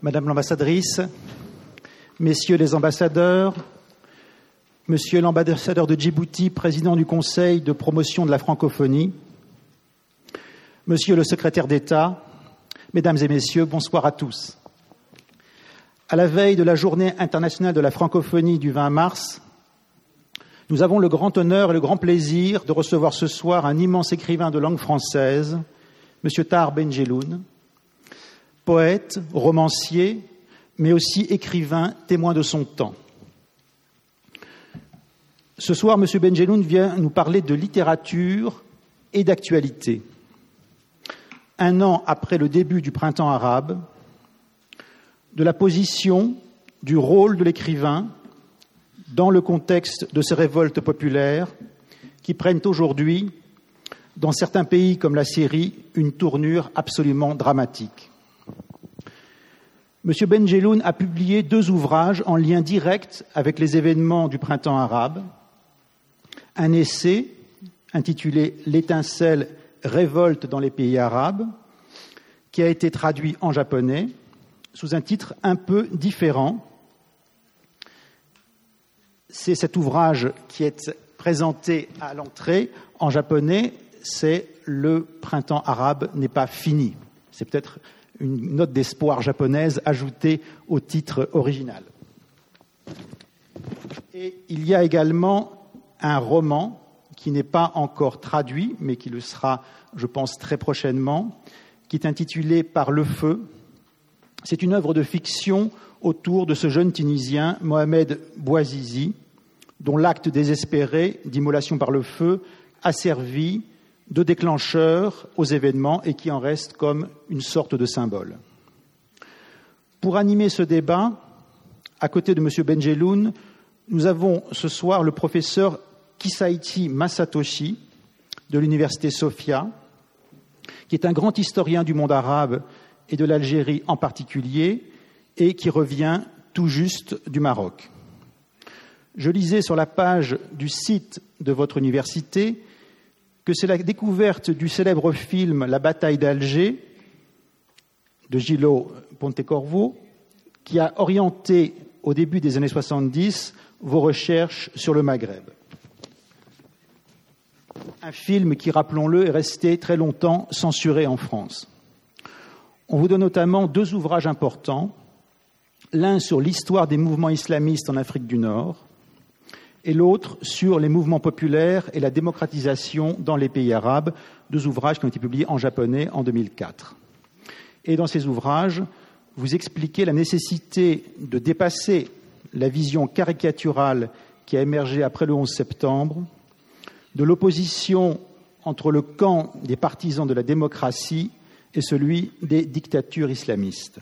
Madame l'ambassadrice, Messieurs les ambassadeurs, Monsieur l'ambassadeur de Djibouti, président du Conseil de promotion de la francophonie, Monsieur le secrétaire d'État, Mesdames et Messieurs, bonsoir à tous. À la veille de la Journée internationale de la francophonie du 20 mars, nous avons le grand honneur et le grand plaisir de recevoir ce soir un immense écrivain de langue française, M. Tahar Benjelloun, poète, romancier, mais aussi écrivain, témoin de son temps. Ce soir, M. Benjelloun vient nous parler de littérature et d'actualité. Un an après le début du printemps arabe, de la position, du rôle de l'écrivain dans le contexte de ces révoltes populaires qui prennent aujourd'hui, dans certains pays comme la Syrie, une tournure absolument dramatique. M. Benjelloun a publié 2 ouvrages en lien direct avec les événements du printemps arabe. Un essai intitulé « L'étincelle révolte dans les pays arabes » qui a été traduit en japonais sous un titre un peu différent. C'est cet ouvrage qui est présenté à l'entrée en japonais, c'est « Le printemps arabe n'est pas fini ». C'est peut-être une note d'espoir japonaise ajoutée au titre original. Et il y a également un roman qui n'est pas encore traduit, mais qui le sera, je pense, très prochainement, qui est intitulé « Par le feu ». C'est une œuvre de fiction autour de ce jeune Tunisien, Mohamed Bouazizi, dont l'acte désespéré d'immolation par le feu a servi de déclencheur aux événements et qui en reste comme une sorte de symbole. Pour animer ce débat, à côté de M. Benjelloun, nous avons ce soir le professeur Kisaichi Masatoshi de l'université Sophia, qui est un grand historien du monde arabe et de l'Algérie en particulier, et qui revient tout juste du Maroc. Je lisais sur la page du site de votre université que c'est la découverte du célèbre film « La bataille d'Alger » de Gillo Pontecorvo qui a orienté, au début des années 70, vos recherches sur le Maghreb. Un film qui, rappelons-le, est resté très longtemps censuré en France. On vous donne notamment 2 ouvrages importants, l'un sur l'histoire des mouvements islamistes en Afrique du Nord, et l'autre sur les mouvements populaires et la démocratisation dans les pays arabes, 2 ouvrages qui ont été publiés en japonais en 2004. Et dans ces ouvrages, vous expliquez la nécessité de dépasser la vision caricaturale qui a émergé après le 11 septembre, de l'opposition entre le camp des partisans de la démocratie et celui des dictatures islamistes.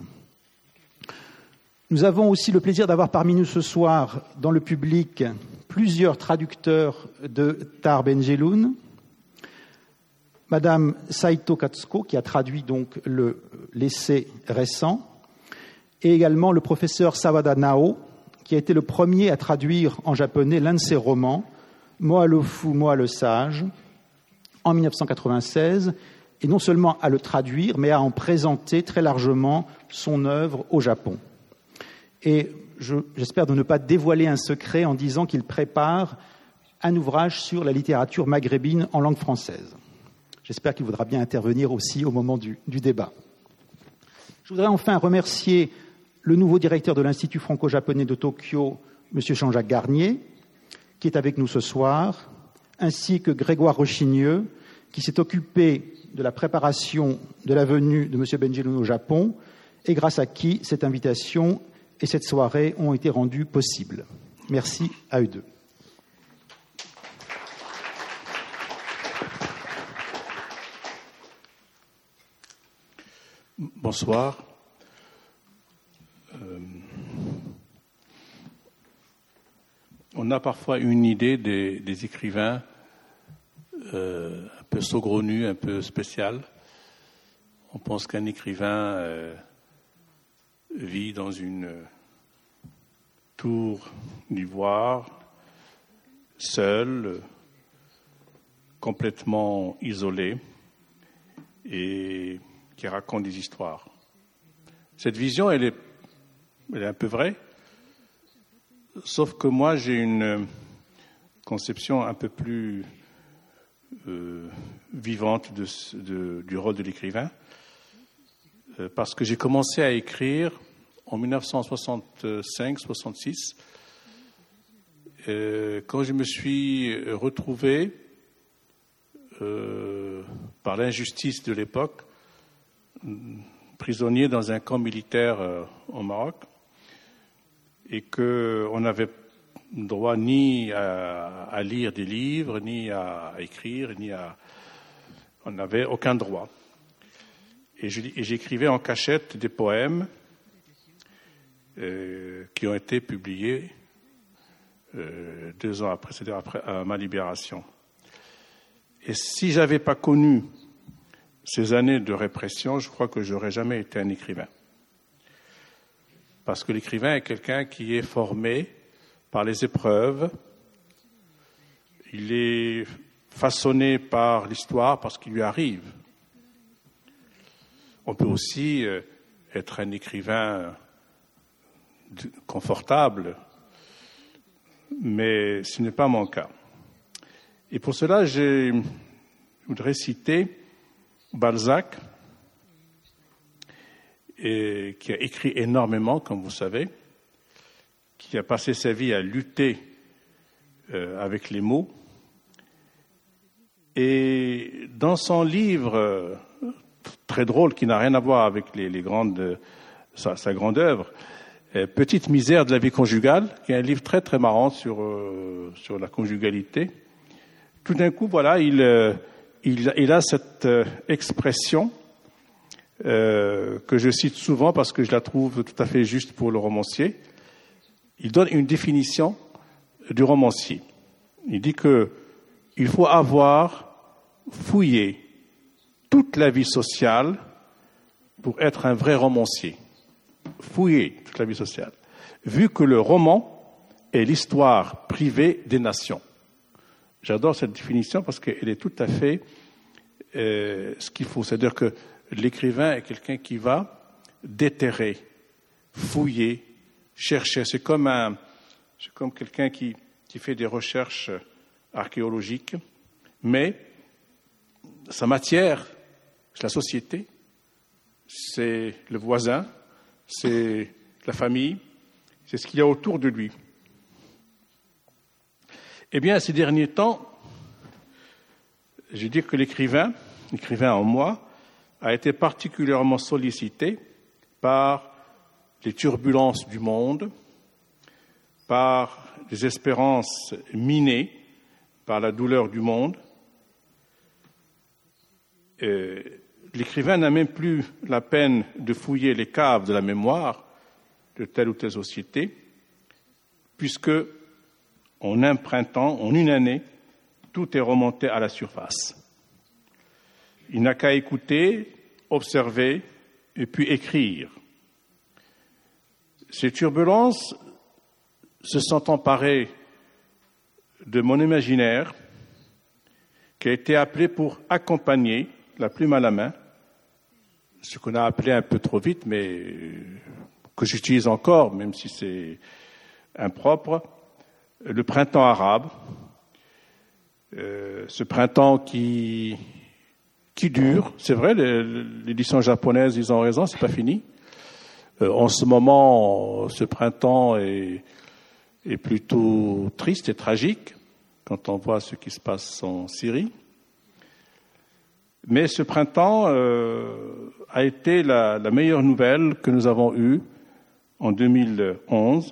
Nous avons aussi le plaisir d'avoir parmi nous ce soir, dans le public, plusieurs traducteurs de Tahar Benjelloun. Madame Saito Katsuko, qui a traduit donc l'essai récent, et également le professeur Sawada Nao, qui a été le premier à traduire en japonais l'un de ses romans, Moi le fou, moi le sage, en 1996, et non seulement à le traduire, mais à en présenter très largement son œuvre au Japon. Et j'espère de ne pas dévoiler un secret en disant qu'il prépare un ouvrage sur la littérature maghrébine en langue française. J'espère qu'il voudra bien intervenir aussi au moment du débat. Je voudrais enfin remercier le nouveau directeur de l'Institut franco-japonais de Tokyo, M. Jean-Jacques Garnier, qui est avec nous ce soir, ainsi que Grégoire Rochigneux, qui s'est occupé de la préparation de la venue de M. Benjelloun au Japon, et grâce à qui cette invitation et cette soirée ont été rendues possibles. Merci à eux 2. Bonsoir. On a parfois une idée des écrivains un peu saugrenus, un peu spécial. On pense qu'un écrivain vit dans une tour d'ivoire, seul, complètement isolé, et qui raconte des histoires. Cette vision, elle est elle est un peu vraie, sauf que moi j'ai une conception un peu plus vivante du rôle de l'écrivain, parce que j'ai commencé à écrire en 1965-66, quand je me suis retrouvé par l'injustice de l'époque, prisonnier dans un camp militaire au Maroc, et qu'on n'avait droit ni à lire des livres, ni à écrire, on n'avait aucun droit. Et j'écrivais en cachette des poèmes qui ont été publiés 2 ans après, c'est-à-dire après ma libération. Et si j'avais pas connu ces années de répression, je crois que j'aurais jamais été un écrivain. Parce que l'écrivain est quelqu'un qui est formé par les épreuves, il est façonné par l'histoire, par ce qui lui arrive. On peut aussi être un écrivain confortable, mais ce n'est pas mon cas. Et pour cela, je voudrais citer Balzac, qui a écrit énormément, comme vous savez, qui a passé sa vie à lutter avec les mots. Et dans son livre très drôle, qui n'a rien à voir avec sa grande œuvre, Petite misère de la vie conjugale, qui est un livre très très marrant sur la conjugalité. Tout d'un coup, voilà, il a cette expression que je cite souvent parce que je la trouve tout à fait juste pour le romancier. Il donne une définition du romancier. Il dit que il faut avoir fouillé toute la vie sociale pour être un vrai romancier. Fouiller toute la vie sociale. Vu que le roman est l'histoire privée des nations. J'adore cette définition parce qu'elle est tout à fait ce qu'il faut. C'est-à-dire que l'écrivain est quelqu'un qui va déterrer, fouiller, chercher. C'est comme quelqu'un qui fait des recherches archéologiques, mais sa matière, c'est la société, c'est le voisin, c'est la famille, c'est ce qu'il y a autour de lui. Eh bien, ces derniers temps, je dis que l'écrivain en moi, a été particulièrement sollicité par les turbulences du monde, par les espérances minées, par la douleur du monde. L'écrivain n'a même plus la peine de fouiller les caves de la mémoire de telle ou telle société, puisque en un printemps, en une année, tout est remonté à la surface. Il n'a qu'à écouter, observer et puis écrire. Ces turbulences se sont emparées de mon imaginaire qui a été appelé pour accompagner la plume à la main, ce qu'on a appelé un peu trop vite, mais que j'utilise encore, même si c'est impropre, le printemps arabe, ce printemps qui dure. C'est vrai, l'édition japonaise, ils ont raison, c'est pas fini. En ce moment, ce printemps est plutôt triste et tragique quand on voit ce qui se passe en Syrie. Mais ce printemps a été la meilleure nouvelle que nous avons eue en 2010-2011,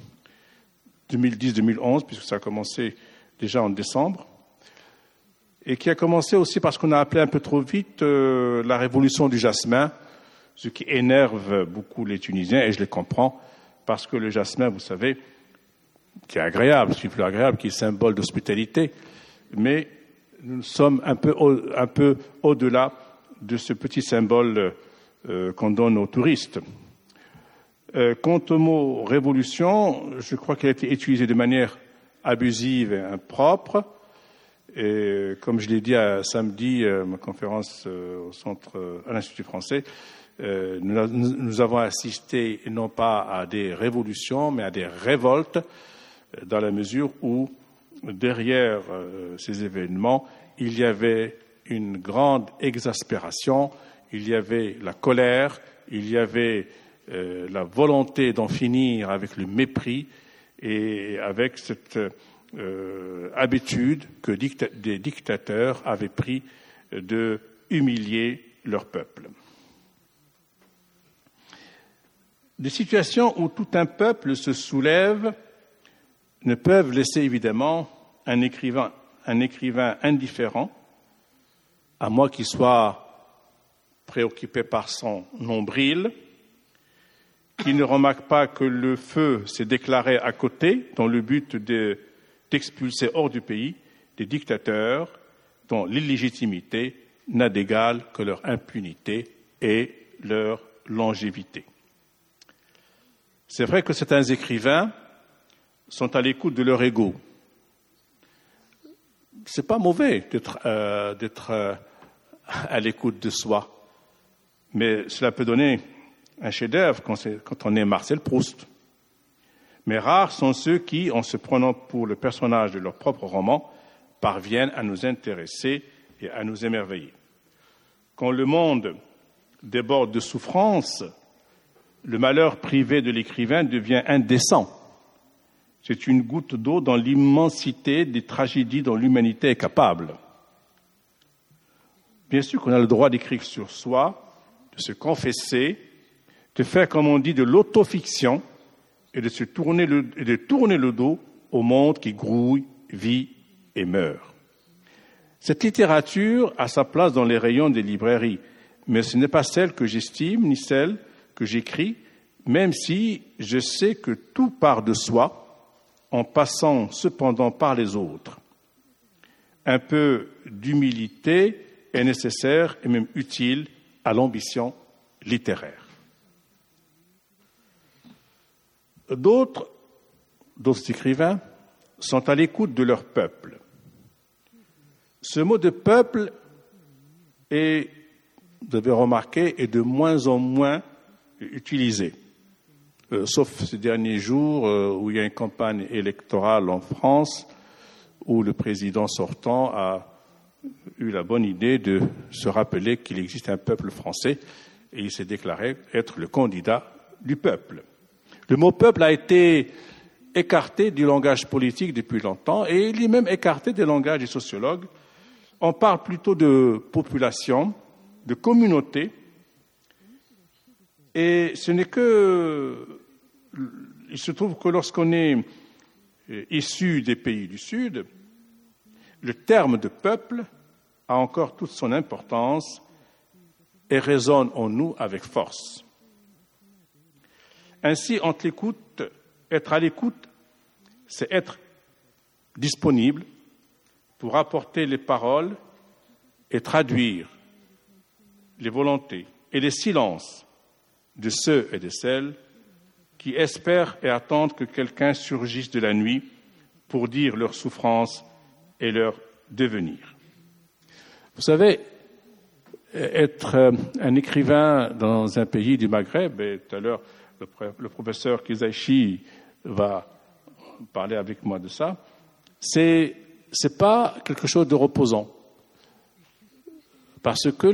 puisque ça a commencé déjà en décembre, et qui a commencé aussi parce qu'on a appelé un peu trop vite la révolution du jasmin, ce qui énerve beaucoup les Tunisiens, et je les comprends, parce que le jasmin, vous savez, qui est agréable, c'est plus agréable, qui est symbole d'hospitalité, mais nous sommes un peu au-delà de ce petit symbole qu'on donne aux touristes. Quant au mot « révolution », je crois qu'il a été utilisé de manière abusive et impropre. Et comme je l'ai dit samedi, ma conférence à l'Institut français, Nous avons assisté non pas à des révolutions, mais à des révoltes, dans la mesure où, derrière ces événements, il y avait une grande exaspération, il y avait la colère, il y avait la volonté d'en finir avec le mépris et avec cette habitude que des dictateurs avaient pris de humilier leur peuple. Des situations où tout un peuple se soulève ne peuvent laisser évidemment un écrivain indifférent, à moins qu'il soit préoccupé par son nombril, qui ne remarque pas que le feu s'est déclaré à côté dans le but d'expulser hors du pays des dictateurs dont l'illégitimité n'a d'égal que leur impunité et leur longévité. C'est vrai que certains écrivains sont à l'écoute de leur ego. C'est pas mauvais d'être à l'écoute de soi, mais cela peut donner un chef-d'œuvre quand on est Marcel Proust. Mais rares sont ceux qui, en se prenant pour le personnage de leur propre roman, parviennent à nous intéresser et à nous émerveiller. Quand le monde déborde de souffrance, le malheur privé de l'écrivain devient indécent. C'est une goutte d'eau dans l'immensité des tragédies dont l'humanité est capable. Bien sûr qu'on a le droit d'écrire sur soi, de se confesser, de faire, comme on dit, de l'autofiction et de tourner le dos au monde qui grouille, vit et meurt. Cette littérature a sa place dans les rayons des librairies, mais ce n'est pas celle que j'estime, ni celle que j'écris, même si je sais que tout part de soi, en passant cependant par les autres. Un peu d'humilité est nécessaire et même utile à l'ambition littéraire. D'autres écrivains sont à l'écoute de leur peuple. Ce mot de peuple est, vous avez remarqué, est de moins en moins utilisé. Sauf ces derniers jours où il y a une campagne électorale en France, où le président sortant a eu la bonne idée de se rappeler qu'il existe un peuple français et il s'est déclaré être le candidat du peuple. Le mot peuple a été écarté du langage politique depuis longtemps et il est même écarté du langage des sociologues. On parle plutôt de population, de communauté, et ce n'est que... Il se trouve que lorsqu'on est issu des pays du Sud, le terme de peuple a encore toute son importance et résonne en nous avec force. Ainsi, être à l'écoute, c'est être disponible pour apporter les paroles et traduire les volontés et les silences de ceux et de celles qui espèrent et attendent que quelqu'un surgisse de la nuit pour dire leur souffrance et leur devenir. Vous savez, être un écrivain dans un pays du Maghreb, et tout à l'heure le professeur Kizaichi va parler avec moi de ça, c'est pas quelque chose de reposant. Parce que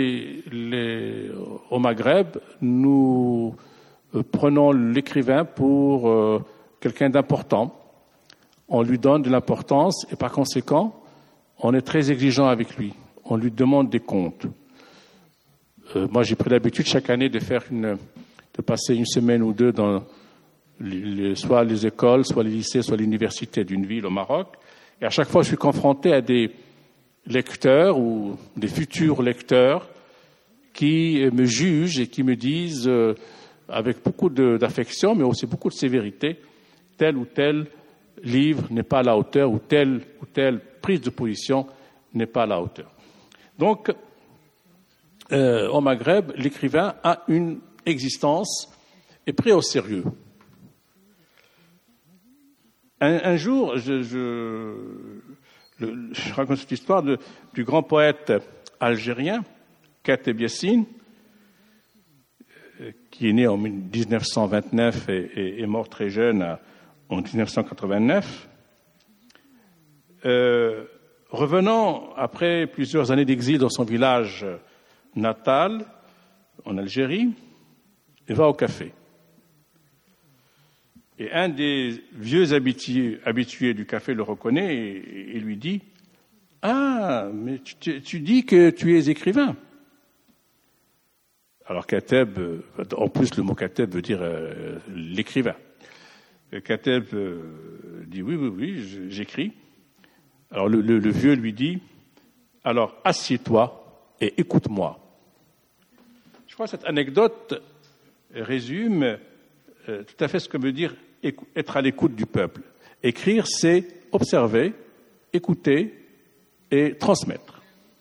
au Maghreb, nous prenons l'écrivain pour quelqu'un d'important. On lui donne de l'importance et par conséquent, on est très exigeant avec lui. On lui demande des comptes. Moi, j'ai pris l'habitude chaque année de passer une semaine ou deux dans soit les écoles, soit les lycées, soit l'université d'une ville au Maroc. Et à chaque fois, je suis confronté à des lecteurs ou des futurs lecteurs qui me jugent et qui me disent, avec beaucoup d'affection, mais aussi beaucoup de sévérité, tel ou tel livre n'est pas à la hauteur ou telle prise de position n'est pas à la hauteur. Donc, au Maghreb, l'écrivain a une existence et pris au sérieux. Un jour, je raconte cette histoire du grand poète algérien, Kateb Yassine, qui est né en 1929 et est mort très jeune en 1989. Revenant après plusieurs années d'exil dans son village natal, en Algérie, il va au café. Et un des vieux habitués du café le reconnaît et lui dit « Ah, mais tu dis que tu es écrivain ». Alors Kateb, en plus le mot Kateb veut dire l'écrivain. Kateb dit « Oui, j'écris ». Alors le vieux lui dit « Alors assieds-toi et écoute-moi ». Je crois que cette anecdote résume tout à fait ce que veut dire être à l'écoute du peuple. Écrire, c'est observer, écouter et transmettre.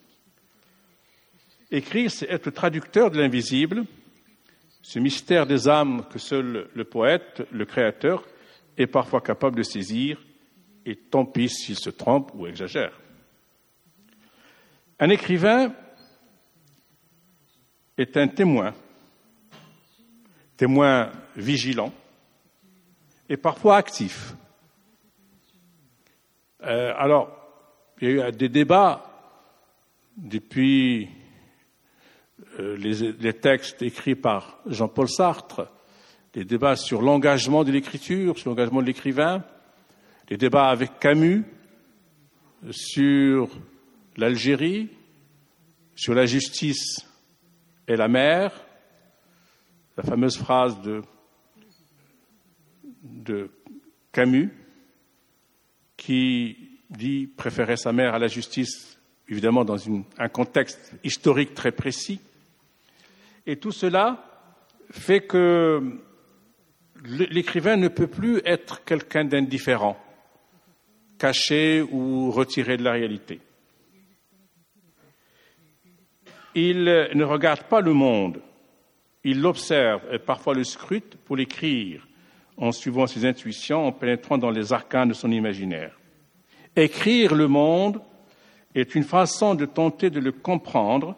Écrire, c'est être le traducteur de l'invisible, ce mystère des âmes que seul le poète, le créateur, est parfois capable de saisir, et tant pis s'il se trompe ou exagère. Un écrivain est un témoin vigilant et parfois actif. Alors, il y a eu des débats depuis les textes écrits par Jean-Paul Sartre, des débats sur l'engagement de l'écriture, sur l'engagement de l'écrivain, des débats avec Camus sur l'Algérie, sur la justice et la mer, la fameuse phrase de Camus qui dit préférer sa mère à la justice, évidemment dans un contexte historique très précis. Et tout cela fait que l'écrivain ne peut plus être quelqu'un d'indifférent, caché ou retiré de la réalité. Il ne regarde pas le monde, il l'observe et parfois le scrute pour l'écrire, en suivant ses intuitions, en pénétrant dans les arcanes de son imaginaire. Écrire le monde est une façon de tenter de le comprendre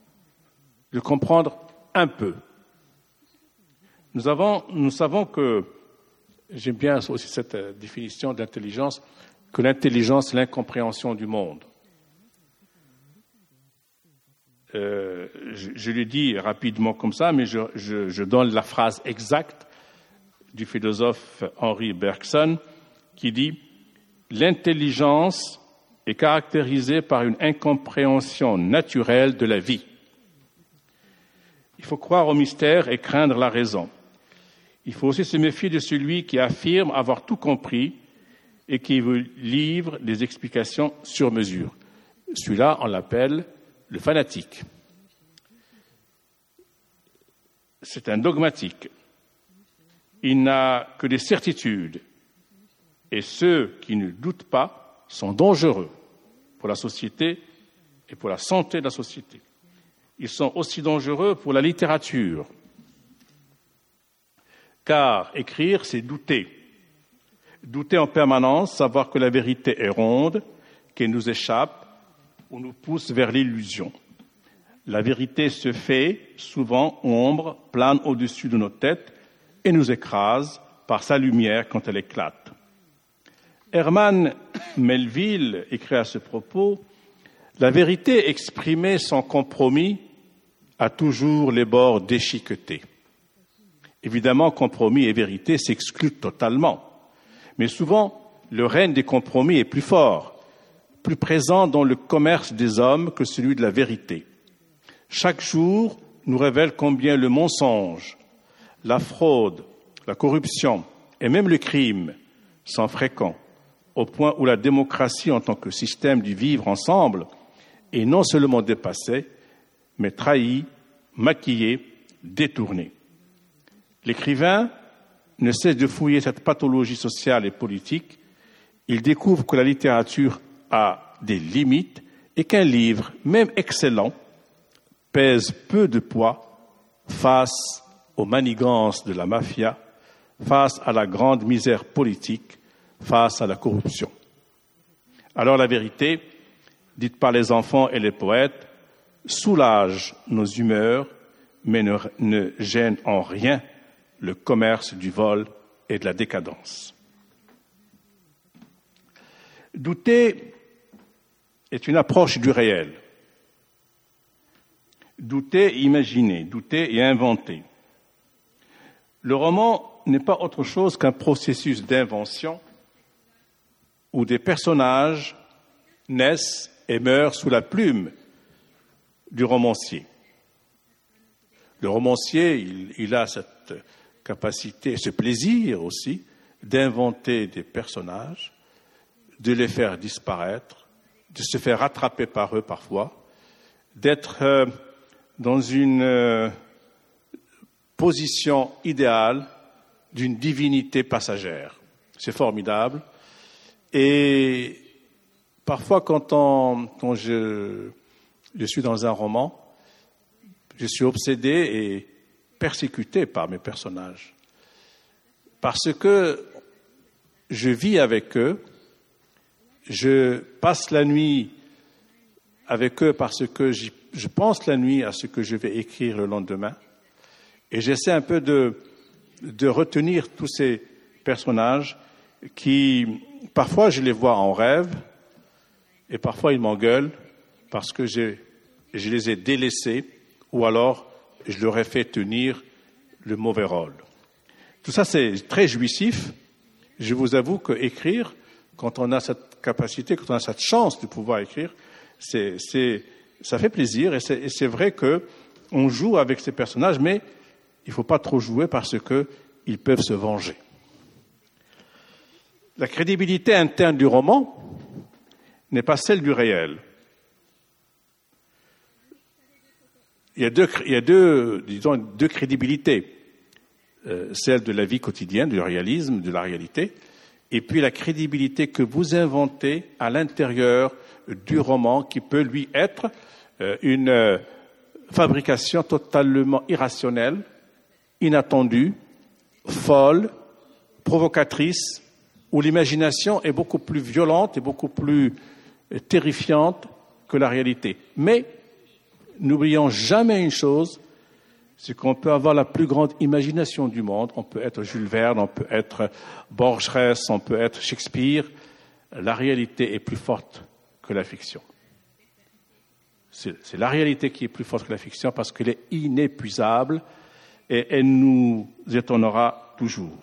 un peu. Nous savons que, j'aime bien aussi cette définition de l'intelligence, que l'intelligence, c'est l'incompréhension du monde. Je le dis rapidement comme ça, mais je donne la phrase exacte du philosophe Henri Bergson qui dit « L'intelligence est caractérisée par une incompréhension naturelle de la vie. Il faut croire au mystère et craindre la raison. Il faut aussi se méfier de celui qui affirme avoir tout compris et qui vous livre des explications sur mesure. Celui-là, on l'appelle le fanatique. C'est un dogmatique. Il n'a que des certitudes. Et ceux qui ne doutent pas sont dangereux pour la société et pour la santé de la société. Ils sont aussi dangereux pour la littérature. Car écrire, c'est douter. Douter en permanence, savoir que la vérité est ronde, qu'elle nous échappe ou nous pousse vers l'illusion. La vérité se fait, souvent ombre, plane au-dessus de nos têtes et nous écrase par sa lumière quand elle éclate. Herman Melville écrit à ce propos « La vérité exprimée sans compromis a toujours les bords déchiquetés. » Évidemment, compromis et vérité s'excluent totalement. Mais souvent, le règne des compromis est plus fort, plus présent dans le commerce des hommes que celui de la vérité. Chaque jour nous révèle combien le mensonge, la fraude, la corruption et même le crime sont fréquents, au point où la démocratie en tant que système du vivre ensemble est non seulement dépassée, mais trahie, maquillée, détournée. L'écrivain ne cesse de fouiller cette pathologie sociale et politique. Il découvre que la littérature a des limites et qu'un livre, même excellent, pèse peu de poids face aux manigances de la mafia, face à la grande misère politique, face à la corruption. Alors la vérité, dite par les enfants et les poètes, soulage nos humeurs, mais ne gêne en rien le commerce du vol et de la décadence. Douter est une approche du réel. Douter, imaginer, douter et inventer. Le roman n'est pas autre chose qu'un processus d'invention où des personnages naissent et meurent sous la plume du romancier. Le romancier, il a cette capacité, ce plaisir aussi, d'inventer des personnages, de les faire disparaître, de se faire rattraper par eux parfois, d'être dans une position idéale d'une divinité passagère. C'est formidable. Et parfois, quand je suis dans un roman, je suis obsédé et persécuté par mes personnages. Parce que je vis avec eux, je passe la nuit avec eux parce que je pense la nuit à ce que je vais écrire le lendemain. Et j'essaie un peu de retenir tous ces personnages qui, parfois, je les vois en rêve et parfois ils m'engueulent parce que je les ai délaissés ou alors je leur ai fait tenir le mauvais rôle. Tout ça, c'est très jouissif. Je vous avoue que écrire, quand on a cette capacité, quand on a cette chance de pouvoir écrire, ça fait plaisir et c'est vrai qu'on joue avec ces personnages, mais il ne faut pas trop jouer parce qu'ils peuvent se venger. La crédibilité interne du roman n'est pas celle du réel. Il y a deux crédibilités. Celle de la vie quotidienne, du réalisme, de la réalité, et puis la crédibilité que vous inventez à l'intérieur du roman qui peut, lui, être une fabrication totalement irrationnelle, inattendue, folle, provocatrice, où l'imagination est beaucoup plus violente et beaucoup plus terrifiante que la réalité. Mais n'oublions jamais une chose, c'est qu'on peut avoir la plus grande imagination du monde. On peut être Jules Verne, on peut être Borges, on peut être Shakespeare. La réalité est plus forte que la fiction. C'est la réalité qui est plus forte que la fiction parce qu'elle est inépuisable et elle nous étonnera toujours.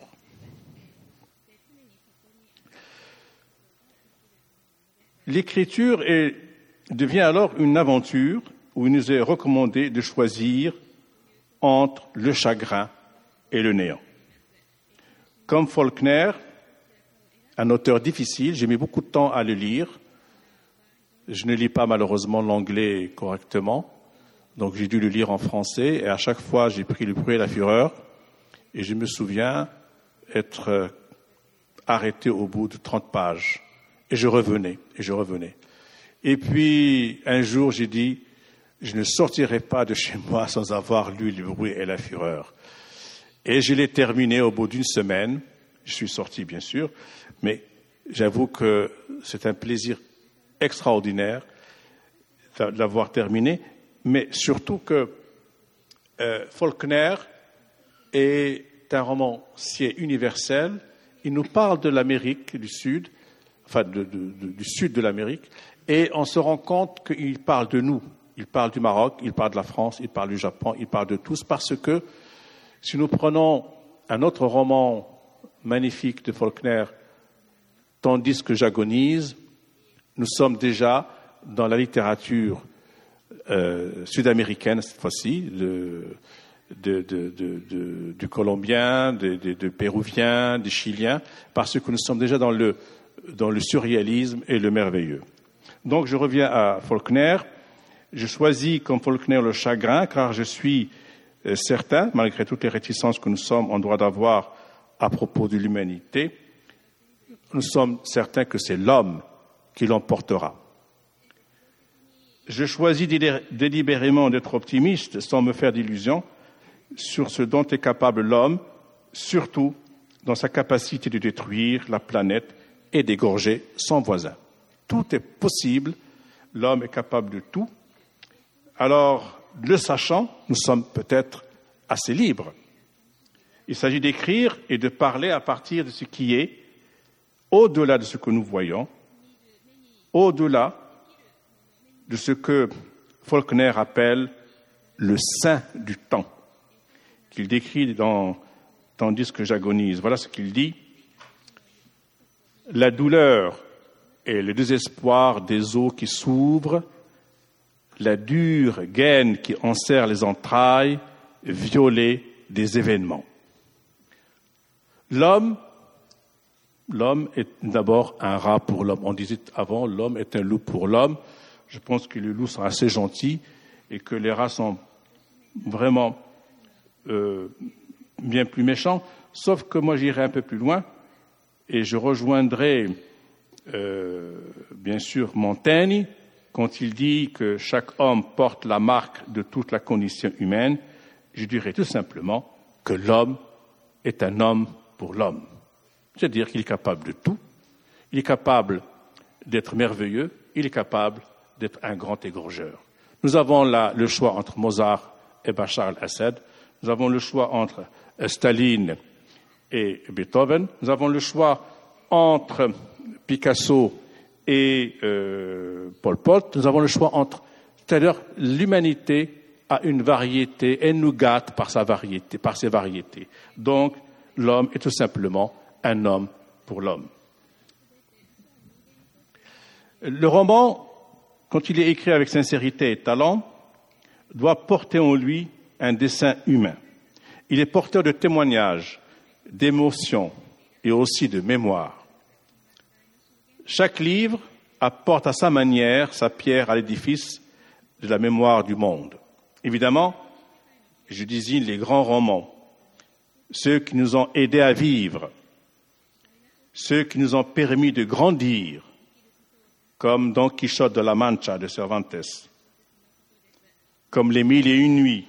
L'écriture devient alors une aventure où il nous est recommandé de choisir entre le chagrin et le néant. Comme Faulkner, un auteur difficile, j'ai mis beaucoup de temps à le lire. Je ne lis pas malheureusement l'anglais correctement, donc j'ai dû le lire en français et à chaque fois j'ai pris Le bruit et la fureur et je me souviens être arrêté au bout de 30 pages et je revenais. Et puis un jour j'ai dit je ne sortirai pas de chez moi sans avoir lu Le bruit et la fureur. Et je l'ai terminé au bout d'une semaine. Je suis sorti, bien sûr, mais j'avoue que c'est un plaisir extraordinaire de l'avoir terminé, mais surtout que Faulkner est un romancier universel. Il nous parle de l'Amérique du Sud, enfin du sud de l'Amérique, et on se rend compte qu'il parle de nous. Il parle du Maroc, il parle de la France, il parle du Japon, il parle de tous, parce que si nous prenons un autre roman magnifique de Faulkner, Tandis que j'agonise, nous sommes déjà dans la littérature sud-américaine cette fois-ci, du colombien, du péruvien, du chilien, parce que nous sommes déjà dans le surréalisme et le merveilleux. Donc je reviens à Faulkner. Je choisis comme Faulkner le chagrin, car je suis certain, malgré toutes les réticences que nous sommes en droit d'avoir à propos de l'humanité, nous sommes certains que c'est l'homme qui l'emportera. Je choisis délibérément d'être optimiste sans me faire d'illusions sur ce dont est capable l'homme, surtout dans sa capacité de détruire la planète et d'égorger son voisin. Tout est possible, l'homme est capable de tout. Alors, le sachant, nous sommes peut-être assez libres. Il s'agit d'écrire et de parler à partir de ce qui est au-delà de ce que nous voyons, au-delà de ce que Faulkner appelle le sein du temps, qu'il décrit dans Tandis que j'agonise. Voilà ce qu'il dit. La douleur et le désespoir des os qui s'ouvrent, la dure gaine qui enserre les entrailles, violée des événements. L'homme est d'abord un rat pour l'homme. On disait avant, l'homme est un loup pour l'homme. Je pense que les loups sont assez gentils et que les rats sont vraiment bien plus méchants. Sauf que moi, j'irai un peu plus loin et je rejoindrai, bien sûr, Montaigne quand il dit que chaque homme porte la marque de toute la condition humaine. Je dirais tout simplement que l'homme est un homme pour l'homme. C'est-à-dire qu'il est capable de tout. Il est capable d'être merveilleux. Il est capable d'être un grand égorgeur. Nous avons là le choix entre Mozart et Bachar al-Assad. Nous avons le choix entre Staline et Beethoven. Nous avons le choix entre Picasso et Pol Pot. Nous avons le choix entre... C'est-à-dire l'humanité a une variété, elle nous gâte par sa variété, par ses variétés. Donc, l'homme est tout simplement un homme pour l'homme. Le roman, quand il est écrit avec sincérité et talent, doit porter en lui un dessin humain. Il est porteur de témoignages, d'émotions et aussi de mémoire. Chaque livre apporte à sa manière sa pierre à l'édifice de la mémoire du monde. Évidemment, je désigne les grands romans, ceux qui nous ont aidés à vivre, ceux qui nous ont permis de grandir, comme Don Quichotte de la Mancha de Cervantes, comme Les Mille et une nuits.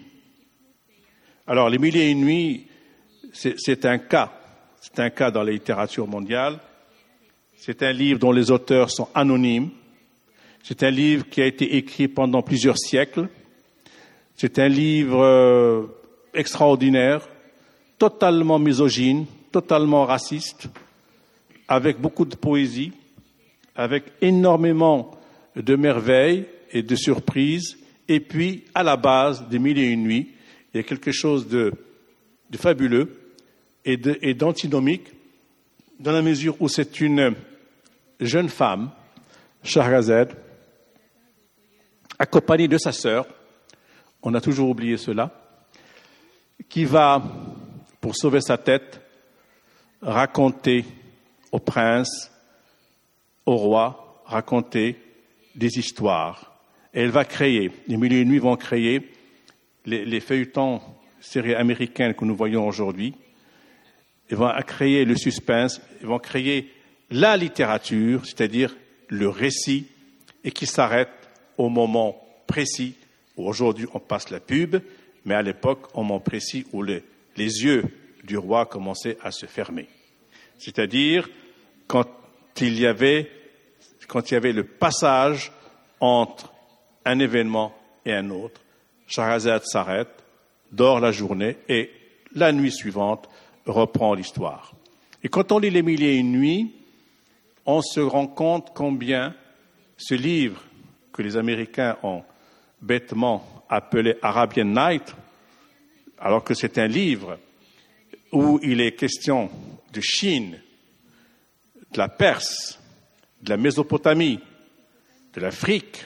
Alors, Les Mille et une nuits, c'est un cas dans la littérature mondiale. C'est un livre dont les auteurs sont anonymes. C'est un livre qui a été écrit pendant plusieurs siècles. C'est un livre extraordinaire, totalement misogyne, totalement raciste, avec beaucoup de poésie, avec énormément de merveilles et de surprises. Et puis, à la base des Mille et une nuits, il y a quelque chose de fabuleux et d'antinomique, dans la mesure où c'est une jeune femme, Shahrazad, accompagnée de sa sœur, on a toujours oublié cela, qui va, pour sauver sa tête, raconter au prince, au roi, raconter des histoires. Et elle va créer, les Mille et une nuits vont créer les feuilletons séries américaines que nous voyons aujourd'hui. Ils vont créer le suspense, ils vont créer la littérature, c'est-à-dire le récit, et qui s'arrête au moment précis où aujourd'hui on passe la pub, mais à l'époque, au moment précis où les yeux du roi commençaient à se fermer. C'est-à-dire quand il y avait le passage entre un événement et un autre, Shahrazad s'arrête, dort la journée et la nuit suivante reprend l'histoire. Et quand on lit Les Mille et une nuits, on se rend compte combien ce livre que les Américains ont bêtement appelé Arabian Night, alors que c'est un livre où il est question de Chine, de la Perse, de la Mésopotamie, de l'Afrique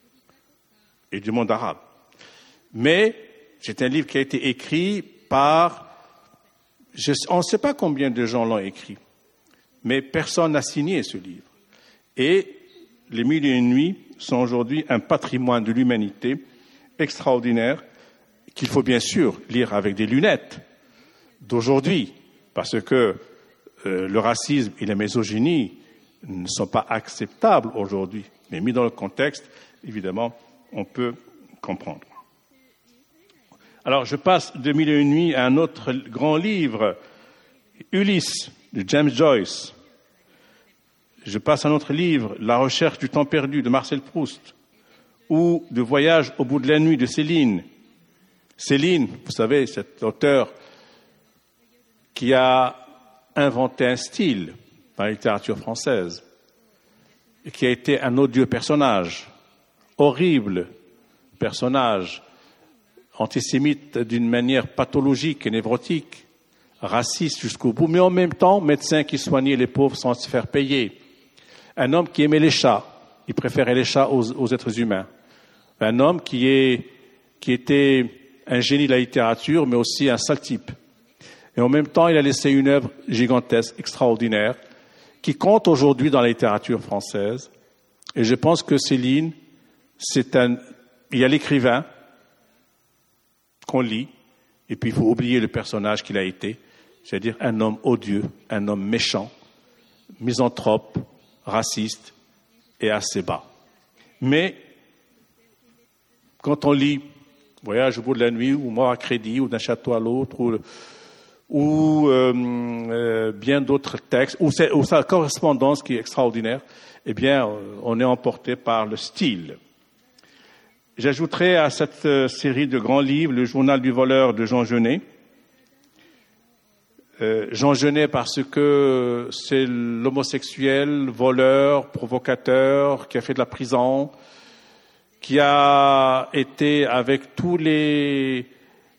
et du monde arabe. Mais c'est un livre qui a été écrit par... on ne sait pas combien de gens l'ont écrit, mais personne n'a signé ce livre. Et Les Mille et une nuits sont aujourd'hui un patrimoine de l'humanité extraordinaire qu'il faut bien sûr lire avec des lunettes d'aujourd'hui, parce que le racisme et la misogynie ne sont pas acceptables aujourd'hui, mais mis dans le contexte, évidemment, on peut comprendre. Alors, je passe de Mille et une nuits à un autre grand livre, Ulysse, de James Joyce. Je passe à un autre livre, La recherche du temps perdu, de Marcel Proust, ou de Voyage au bout de la nuit de Céline. Céline, vous savez, cet auteur qui a inventé un style dans la littérature française et qui a été un odieux personnage, horrible personnage, antisémite d'une manière pathologique et névrotique, raciste jusqu'au bout, mais en même temps médecin qui soignait les pauvres sans se faire payer. Un homme qui aimait les chats, il préférait les chats aux êtres humains. Un homme qui était un génie de la littérature, mais aussi un sale type. Et en même temps, il a laissé une œuvre gigantesque, extraordinaire, qui compte aujourd'hui dans la littérature française. Et je pense que Céline, il y a l'écrivain qu'on lit, et puis il faut oublier le personnage qu'il a été, c'est-à-dire un homme odieux, un homme méchant, misanthrope, raciste et assez bas. Mais quand on lit Voyage au bout de la nuit, ou Mort à crédit, ou D'un château à l'autre, ou bien d'autres textes, ou sa correspondance qui est extraordinaire, eh bien, on est emporté par le style. J'ajouterai à cette série de grands livres le Journal du voleur de Jean Genet. Jean Genet parce que c'est l'homosexuel, voleur, provocateur, qui a fait de la prison, qui a été avec toutes les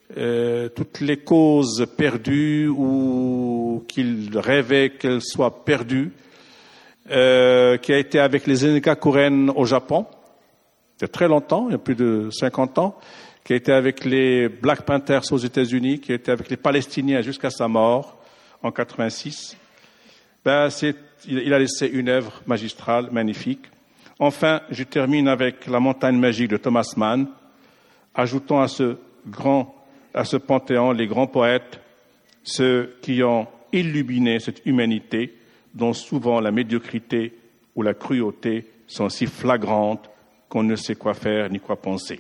causes perdues ou qu'il rêvait qu'elles soient perdues, qui a été avec les Zengakuren au Japon, il y a très longtemps, il y a plus de 50 ans, qui a été avec les Black Panthers aux États-Unis, qui a été avec les Palestiniens jusqu'à sa mort en 86. Il a laissé une œuvre magistrale, magnifique. Enfin, je termine avec La montagne magique de Thomas Mann, ajoutant à ce panthéon les grands poètes, ceux qui ont illuminé cette humanité dont souvent la médiocrité ou la cruauté sont si flagrantes qu'on ne sait quoi faire ni quoi penser.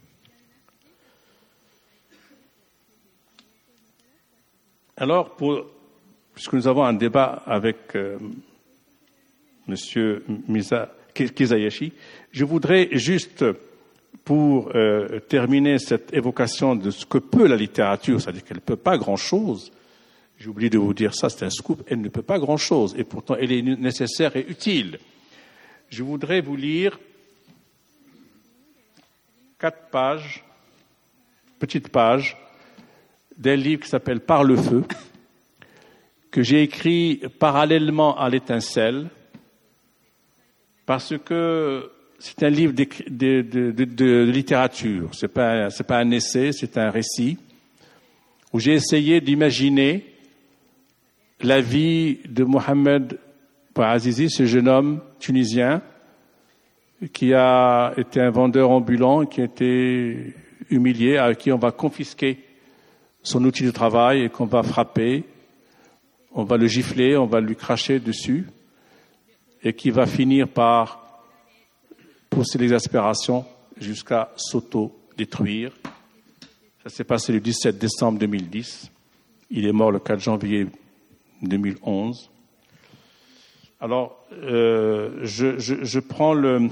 Alors, puisque nous avons un débat avec Monsieur Kizayashi, je voudrais juste, pour terminer cette évocation de ce que peut la littérature, c'est-à-dire qu'elle ne peut pas grand-chose, j'ai oublié de vous dire ça, c'est un scoop, elle ne peut pas grand-chose, et pourtant elle est nécessaire et utile. Je voudrais vous lire 4 pages, petites pages, d'un livre qui s'appelle Par le feu, que j'ai écrit parallèlement à l'étincelle, parce que c'est un livre de littérature. C'est pas un essai, c'est un récit, où j'ai essayé d'imaginer la vie de Mohamed Bouazizi, ce jeune homme tunisien, qui a été un vendeur ambulant, qui a été humilié, à qui on va confisquer son outil de travail et qu'on va frapper, on va le gifler, on va lui cracher dessus, et qui va finir par pousser l'exaspération jusqu'à s'auto-détruire. Ça s'est passé le 17 décembre 2010. Il est mort le 4 janvier 2011. Alors, je prends le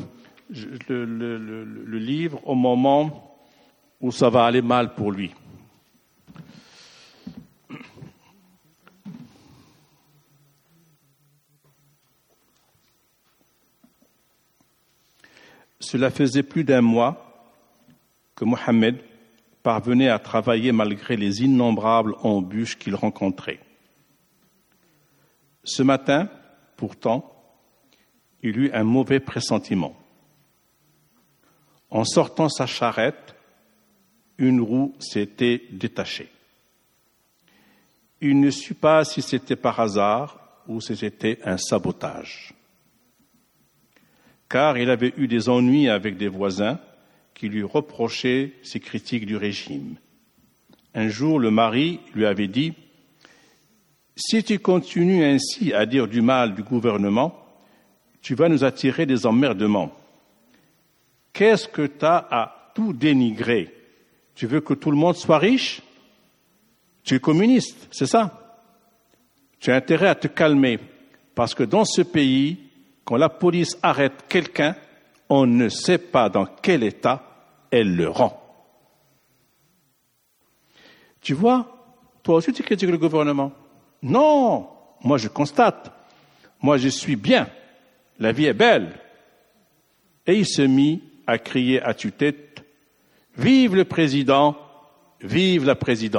livre au moment où ça va aller mal pour lui. Cela faisait plus d'1 mois que Mohamed parvenait à travailler malgré les innombrables embûches qu'il rencontrait. Ce matin, pourtant, il eut un mauvais pressentiment. En sortant sa charrette, une roue s'était détachée. Il ne sut pas si c'était par hasard ou si c'était un sabotage. Car il avait eu des ennuis avec des voisins qui lui reprochaient ses critiques du régime. Un jour, le mari lui avait dit « Si tu continues ainsi à dire du mal du gouvernement, tu vas nous attirer des emmerdements. Qu'est-ce que tu as à tout dénigrer? Tu veux que tout le monde soit riche? Tu es communiste, c'est ça? Tu as intérêt à te calmer, parce que dans ce pays, quand la police arrête quelqu'un, on ne sait pas dans quel état elle le rend. Tu vois, toi aussi tu critiques le gouvernement. Non, moi je constate. Moi je suis bien. La vie est belle. Et il se mit à crier à tue-tête, « Vive le président, vive la présidente !»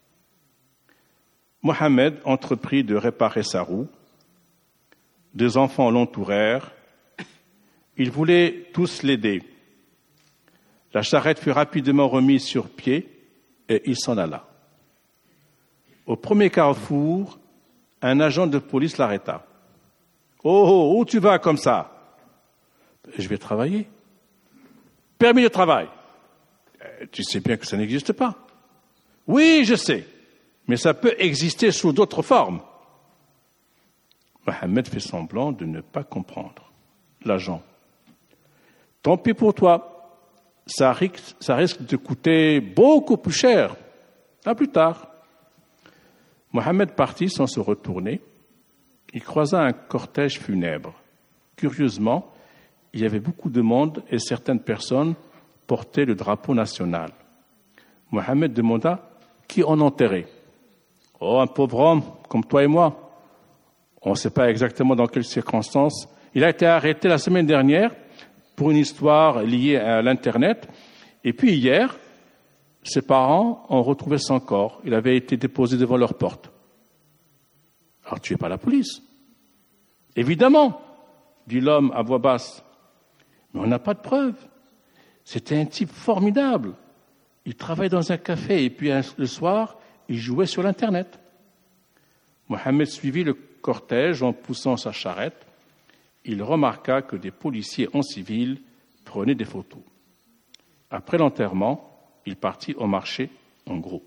Mohamed entreprit de réparer sa roue. 2 enfants l'entourèrent. Ils voulaient tous l'aider. La charrette fut rapidement remise sur pied et il s'en alla. Au premier carrefour, un agent de police l'arrêta. « Oh, où tu vas comme ça ?»« Je vais travailler. »« Permis de travail. »« Tu sais bien que ça n'existe pas. »« Oui, je sais, mais ça peut exister sous d'autres formes. » Mohamed fait semblant de ne pas comprendre. L'agent. « Tant pis pour toi, ça risque de te coûter beaucoup plus cher. À plus tard. » Mohamed partit sans se retourner. Il croisa un cortège funèbre. Curieusement, il y avait beaucoup de monde et certaines personnes portaient le drapeau national. Mohamed demanda qui on enterrait. « Oh, un pauvre homme, comme toi et moi. » On ne sait pas exactement dans quelles circonstances. Il a été arrêté la semaine dernière pour une histoire liée à l'Internet. Et puis hier, ses parents ont retrouvé son corps. Il avait été déposé devant leur porte. Alors tu n'es pas la police. Évidemment, dit l'homme à voix basse. Mais on n'a pas de preuves. C'était un type formidable. Il travaillait dans un café et puis le soir, il jouait sur l'Internet. Mohamed suivit le cortège en poussant sa charrette. Il remarqua que des policiers en civil prenaient des photos. Après l'enterrement, il partit au marché en gros.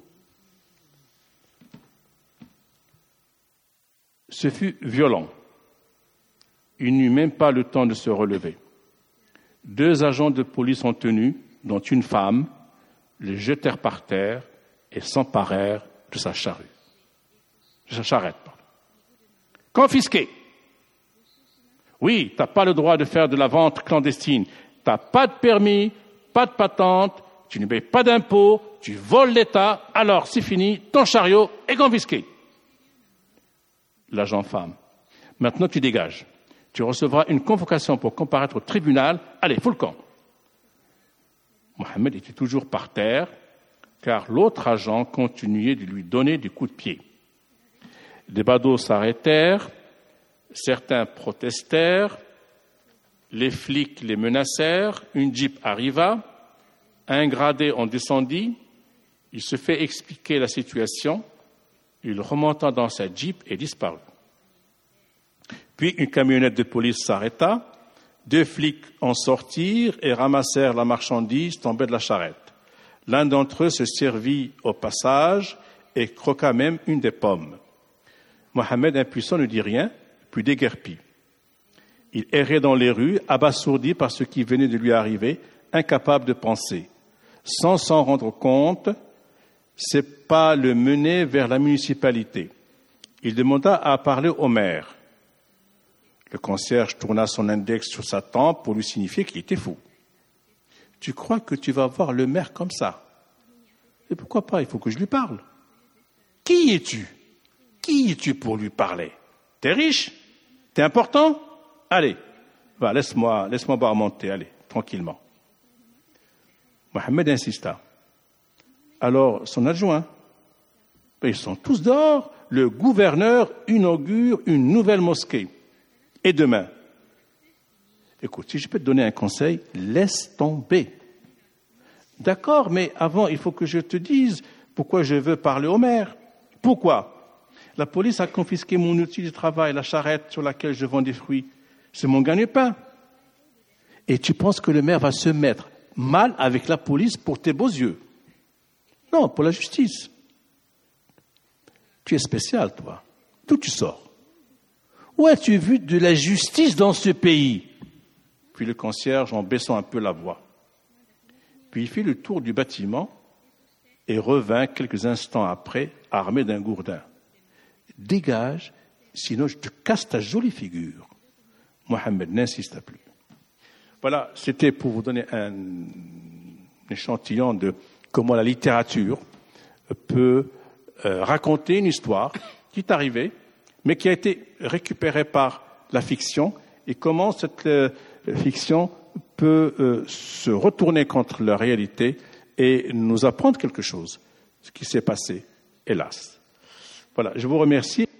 Ce fut violent. Il n'eut même pas le temps de se relever. 2 agents de police en tenue, dont une femme, le jetèrent par terre et s'emparèrent de sa charrette. Confisqué. Oui, tu n'as pas le droit de faire de la vente clandestine. Tu n'as pas de permis, pas de patente, tu ne payes pas d'impôts, tu voles l'État, alors c'est fini, ton chariot est confisqué. L'agent femme. Maintenant tu dégages. Tu recevras une convocation pour comparaître au tribunal. Allez, fous le camp. Mohamed était toujours par terre, car l'autre agent continuait de lui donner des coups de pied. Des badauds s'arrêtèrent, certains protestèrent, les flics les menacèrent, une jeep arriva, un gradé en descendit, il se fait expliquer la situation, il remonta dans sa jeep et disparut. Puis une camionnette de police s'arrêta, 2 flics en sortirent et ramassèrent la marchandise tombée de la charrette. L'un d'entre eux se servit au passage et croqua même une des pommes. Mohamed, impuissant, ne dit rien, puis déguerpit. Il errait dans les rues, abasourdi par ce qui venait de lui arriver, incapable de penser. Sans s'en rendre compte, ses pas le menaient vers la municipalité. Il demanda à parler au maire. Le concierge tourna son index sur sa tempe pour lui signifier qu'il était fou. « Tu crois que tu vas voir le maire comme ça ? Et pourquoi pas ? Il faut que je lui parle. Qui es-tu ? Qui es-tu pour lui parler ? T'es riche ? T'es important ? Allez, va, laisse-moi boire mon thé, allez, tranquillement. » Mohamed insista. Alors, son adjoint, ils sont tous dehors. Le gouverneur inaugure une nouvelle mosquée. Et demain, écoute, si je peux te donner un conseil, laisse tomber. D'accord, mais avant, il faut que je te dise pourquoi je veux parler au maire. Pourquoi ? La police a confisqué mon outil de travail, la charrette sur laquelle je vends des fruits. C'est mon gagne-pain. Et tu penses que le maire va se mettre mal avec la police pour tes beaux yeux ? Non, pour la justice. Tu es spécial, toi. D'où tu sors ? Où as-tu vu de la justice dans ce pays ? Puis le concierge, en baissant un peu la voix. Puis il fit le tour du bâtiment et revint quelques instants après, armé d'un gourdin. « Dégage, sinon je te casse ta jolie figure. » Mohamed n'insista plus. Voilà, c'était pour vous donner un échantillon de comment la littérature peut raconter une histoire qui est arrivée, mais qui a été récupérée par la fiction, et comment cette fiction peut se retourner contre la réalité et nous apprendre quelque chose, ce qui s'est passé, hélas. Voilà, je vous remercie.